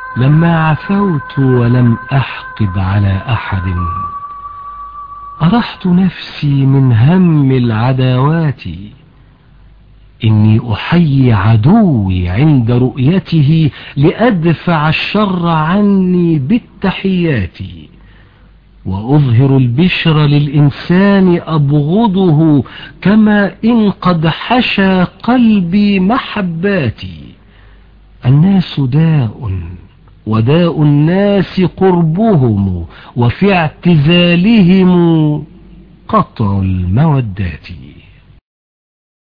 لما عفوت ولم أحقد على أحد، أرحت نفسي من هم العداوات. إني أحيي عدوي عند رؤيته لأدفع الشر عني بالتحيات، وأظهر البشر للإنسان أبغضه كما إن قد حشى قلبي محباتي. الناس داء وداء الناس قربهم، وفي اعتزالهم قطع المودات.